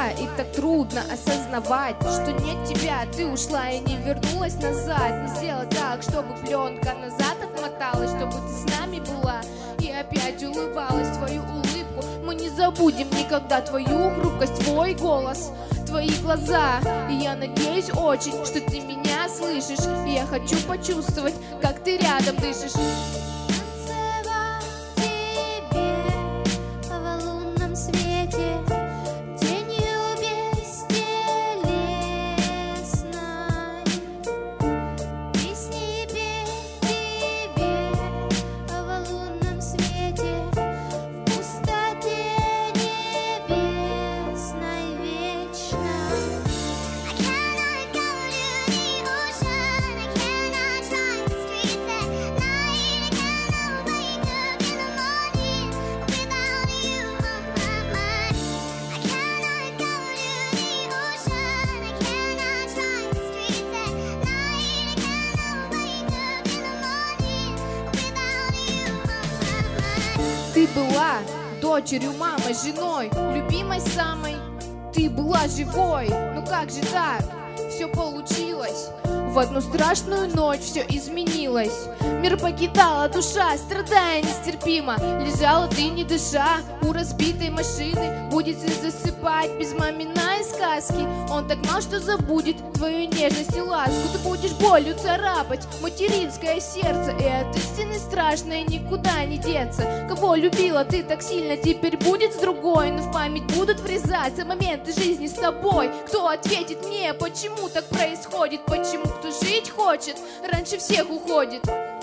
была, и так трудно осознавать, что нет тебя, ты ушла и не вернулась назад. Не сделала так, чтобы пленка назад отмоталась, чтобы ты с нами была и опять улыбалась. Твою улыбку мы не забудем никогда, твою хрупкость, твой голос, твои глаза. И я надеюсь очень, что ты меня слышишь, и я хочу почувствовать, как ты рядом дышишь. Ты была дочерью, мамой, женой, любимой самой. Ты была живой, ну как же так? Все получилось. В одну страшную ночь все изменилось. Мир покидала душа, страдая нестерпимо. Лежала ты не дыша у разбитой машины. Будет засыпать без маминой сказки. Он так знал, что забудет твою нежность и ласку. Ты будешь болью царапать материнское сердце, и от истины страшной никуда не деться. Кого любила ты так сильно, теперь будет с другой. Но в память будут врезаться моменты жизни с тобой. Кто ответит мне, почему так происходит? Почему кто жить хочет, раньше всех уходит?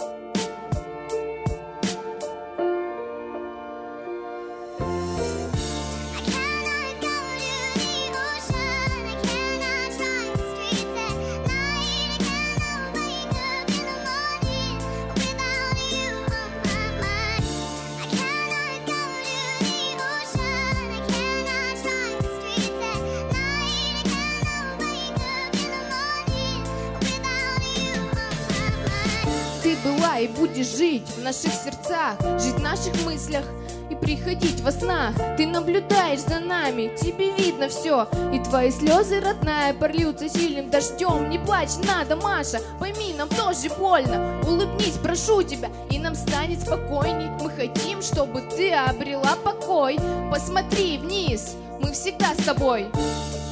Ты была и будешь жить в наших сердцах, жить в наших мыслях и приходить во снах. Ты наблюдаешь за нами, тебе видно все, и твои слезы, родная, прольются сильным дождем. Не плачь, надо, Маша, пойми, нам тоже больно. Улыбнись, прошу тебя, и нам станет спокойней. Мы хотим, чтобы ты обрела покой. Посмотри вниз, мы всегда с тобой.